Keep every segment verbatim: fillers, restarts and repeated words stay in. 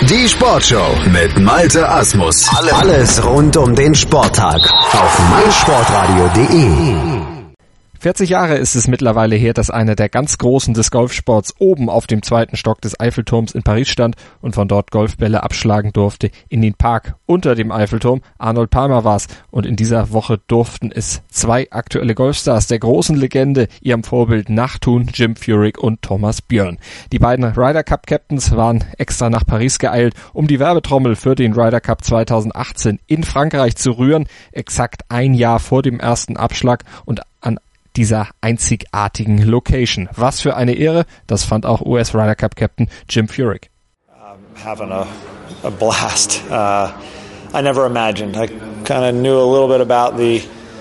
Die Sportshow mit Malte Asmus. Alles rund um den Sporttag auf meinsportradio punkt de. vierzig Jahre ist es mittlerweile her, dass einer der ganz Großen des Golfsports oben auf dem zweiten Stock des Eiffelturms in Paris stand und von dort Golfbälle abschlagen durfte in den Park unter dem Eiffelturm. Arnold Palmer war's und in dieser Woche durften es zwei aktuelle Golfstars der großen Legende ihrem Vorbild nachtun, Jim Furyk und Thomas Björn. Die beiden Ryder Cup Captains waren extra nach Paris geeilt, um die Werbetrommel für den Ryder Cup zweitausendachtzehn in Frankreich zu rühren, exakt ein Jahr vor dem ersten Abschlag und an dieser einzigartigen Location. Was für eine Ehre, das fand auch U S Ryder Cup Captain Jim Furyk. I'm having a, a blast. Uh, I never imagined. I kind of knew a little bit about the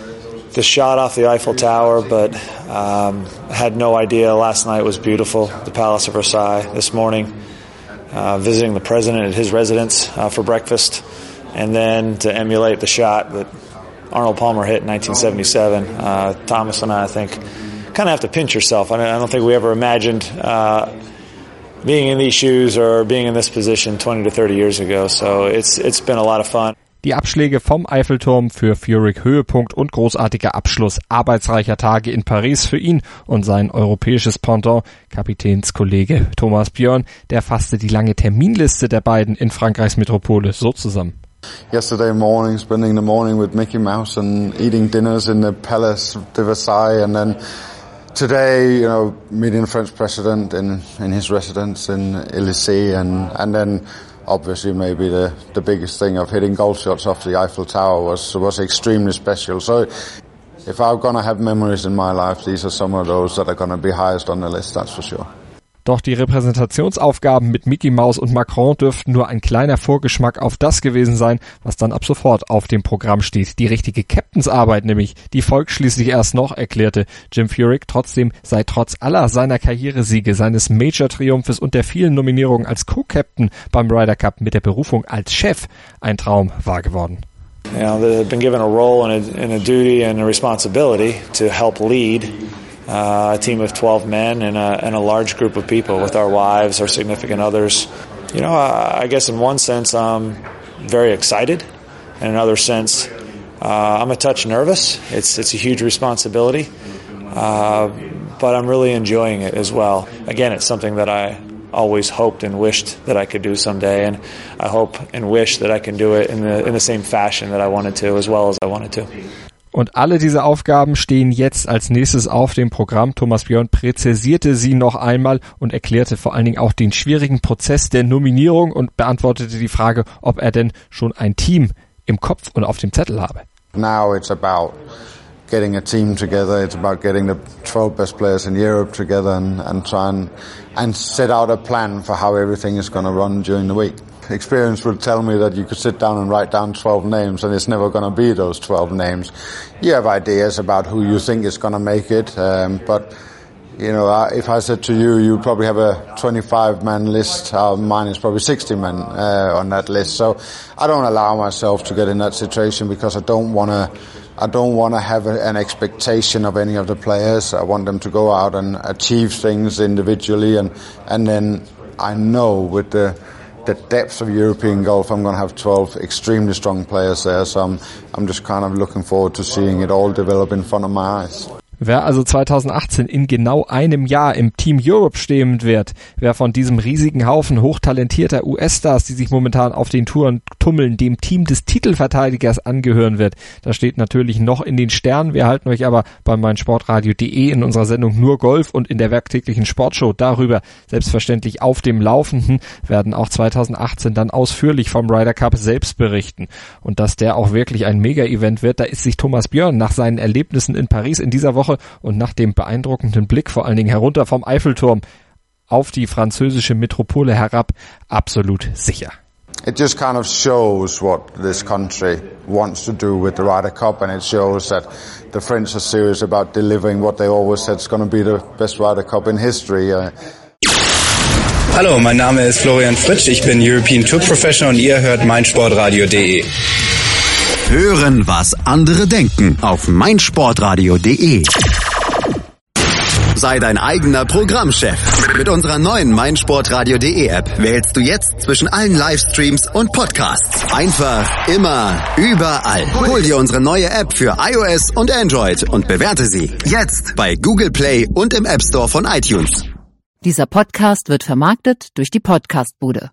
the shot off the Eiffel Tower, but um, had no idea. Last night was beautiful. The Palace of Versailles. This morning, uh, visiting the president at his residence uh, for breakfast, and then to emulate the shot that Arnold Palmer hit in nineteen seventy-seven. Uh, Thomas and I, I think, kind of have to pinch yourself. I don't think we ever imagined uh, being in these shoes or being in this position twenty to thirty years ago. So it's it's been a lot of fun. Die Abschläge vom Eiffelturm für Furyk Höhepunkt und großartiger Abschluss arbeitsreicher Tage in Paris für ihn und sein europäisches Pendant, Kapitänskollege Thomas Björn, der fasste die lange Terminliste der beiden in Frankreichs Metropole so zusammen. Yesterday morning, spending the morning with Mickey Mouse and eating dinners in the Palace de Versailles, and then today, you know, meeting the French president in, in his residence in Élysée, and, and then obviously maybe the, the biggest thing of hitting golf shots off the Eiffel Tower was, was extremely special. So if I'm going to have memories in my life, these are some of those that are going to be highest on the list, that's for sure. Doch die Repräsentationsaufgaben mit Mickey Mouse und Macron dürften nur ein kleiner Vorgeschmack auf das gewesen sein, was dann ab sofort auf dem Programm steht. Die richtige Captainsarbeit nämlich, die folgt schließlich erst noch, erklärte Jim Furyk. Trotzdem sei trotz aller seiner Karrieresiege, seines Major-Triumphes und der vielen Nominierungen als Co-Captain beim Ryder Cup mit der Berufung als Chef ein Traum wahr geworden. You know, they've been given a role and a, and a duty and a responsibility to help lead Uh, a team of twelve men and a, and a large group of people with our wives, our significant others. You know, I, I guess in one sense I'm very excited, and in another sense uh, I'm a touch nervous. It's it's a huge responsibility, uh, but I'm really enjoying it as well. Again, it's something that I always hoped and wished that I could do someday, and I hope and wish that I can do it in the in the same fashion that I wanted to, as well as I wanted to. Und alle diese Aufgaben stehen jetzt als nächstes auf dem Programm. Thomas Björn präzisierte sie noch einmal und erklärte vor allen Dingen auch den schwierigen Prozess der Nominierung und beantwortete die Frage, ob er denn schon ein Team im Kopf und auf dem Zettel habe. Now it's about getting a team together. It's about getting the twelve best players in Europe together and, and try and, and set out a plan for how everything is going to run during the week. Experience would tell me that you could sit down and write down twelve names, and it's never going to be those twelve names. You have ideas about who you think is going to make it, um, but you know, if I said to you, you probably have a twenty-five man list. Uh, mine is probably sixty men uh, on that list. So I don't allow myself to get in that situation because I don't want to. I don't want to have a, an expectation of any of the players. I want them to go out and achieve things individually, and and then I know with the the depth of European golf, I'm going to have twelve extremely strong players there. So I'm I'm just kind of looking forward to seeing it all develop in front of my eyes. Wer also zweitausendachtzehn in genau einem Jahr im Team Europe stehen wird, wer von diesem riesigen Haufen hochtalentierter U S-Stars, die sich momentan auf den Touren tummeln, dem Team des Titelverteidigers angehören wird, das steht natürlich noch in den Sternen. Wir halten euch aber bei meinsportradio punkt de in unserer Sendung Nur Golf und in der werktäglichen Sportshow darüber selbstverständlich auf dem Laufenden, werden auch zweitausendachtzehn dann ausführlich vom Ryder Cup selbst berichten. Und dass der auch wirklich ein Mega-Event wird, da ist sich Thomas Björn nach seinen Erlebnissen in Paris in dieser Woche und nach dem beeindruckenden Blick vor allen Dingen herunter vom Eiffelturm auf die französische Metropole herab absolut sicher. It just kind of shows what this country wants to do with the Ryder Cup, and it shows that the French are serious about delivering what they always said is going to be the best Ryder Cup in history. Uh, Hallo, mein Name ist Florian Fritsch, ich bin European Tour Professional und ihr hört meinsportradio punkt de. Hören, was andere denken auf meinsportradio punkt de. Sei dein eigener Programmchef. Mit unserer neuen meinsportradio.de App wählst du jetzt zwischen allen Livestreams und Podcasts. Einfach, immer, überall. Hol dir unsere neue App für iOS und Android und bewerte sie jetzt bei Google Play und im App Store von iTunes. Dieser Podcast wird vermarktet durch die Podcastbude.